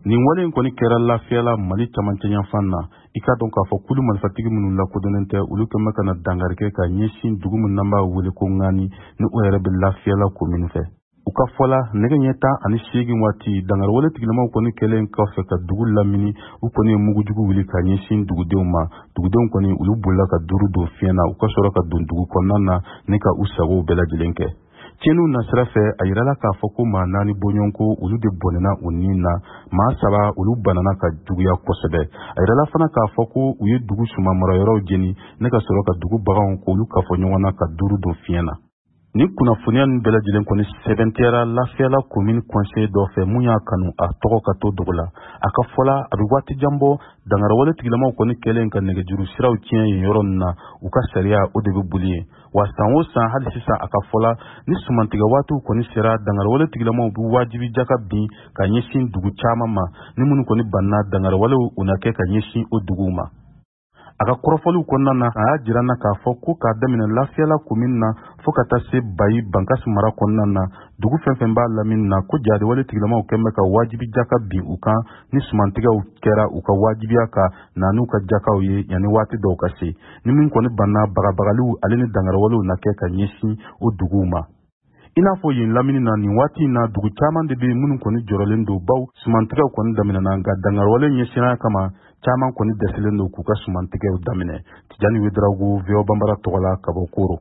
nin wale in kɔni kɛra lafiyala Mali camancɛ yanfan na i ka dɔn k'a fɔ kulu marifatigi minnu lakodɔnnen tɛ olu kɛmɛ ka na dankari kɛ ka ɲɛsin dugu min n'an b'a wele ko Ŋani ni o yɛrɛ bɛ lafiyala commune fɛ. U ka fɔla nɛgɛ ɲɛ 18 waati dankari wale tigilamaw kɔni kɛlen kɔfɛ ka dugu lamini u kɔni ye mugujugu wuli ka ɲɛsin dugudenw ma. Dugudenw kɔni olu bolila ka duru don fiɲɛ na u ka sɔrɔ ka don dugu kɔnɔna na ni ka u sagow bɛɛ lajɛlen kɛ. Tiɲɛniw nasira fɛ a yirala k'a fɔ ko maa 4 bɔɲɔgɔnko olu de bɔnɛna u nin na maa 7 olu banana ka juguya kosɛbɛ. A yirala fana k'a fɔ ko u ye dugu suma marayɔrɔw jeni ne ka sɔrɔ ka dugu baganw k'olu kafɔ ɲɔgɔn na ka duru don fiɲɛ na. Ni kunnafoniya nin bɛɛ lajɛlen kɔni sɛbɛntiyara lafiyala commune conseil dɔ fɛ mun y'a kanu a tɔgɔ ka to dogo la. A ka fɔla a bɛ waati jan bɔ dankari wale tigilamaw kɔni kɛlen ka nɛgɛjuru siraw tiɲɛ yen yɔrɔ nin na u ka sariya o de bɛ boli yen. Wa san o san hali sisan a ka fɔla ni sumantigɛ waatiw kɔni sera dankari wale tigilamaw bɛ wajibi jaka bin ka ɲɛsin dugu caman ma ni minnu kɔni banna dankari walew u na kɛ ka ɲɛsin o duguw ma. A ka kɔrɔfɔliw kɔnɔna na a y'a jira na k'a fɔ ko k'a daminɛ lafiyala commune na fo ka taa se Bayi Bankasi mara kɔnɔna na dugu fɛn fɛn b'a lamini na ko jadewale tigilamaw kɛn bɛ ka wajibi jaka bin u kan ni sumantigɛw kɛra u ka wajibiya ka na n'u ka jakaw ye yanni waati dɔw ka se ni min kɔni banna bagabagaliw ale ni dangarawalew na kɛ ka ɲɛsin o duguw ma. I n'a fɔ yen lamini na nin waati in na dugu caman de bɛ minnu kɔni jɔrɔlen don baw sumantigɛw kɔni daminɛna nka dangarawale ɲɛsinnaya kama caman kɔni dɛsɛlen don k'u ka sumantigɛw daminɛ. Tijani Wederawogo, VOA Bambara tɔgɔ la ka bɔ Koro.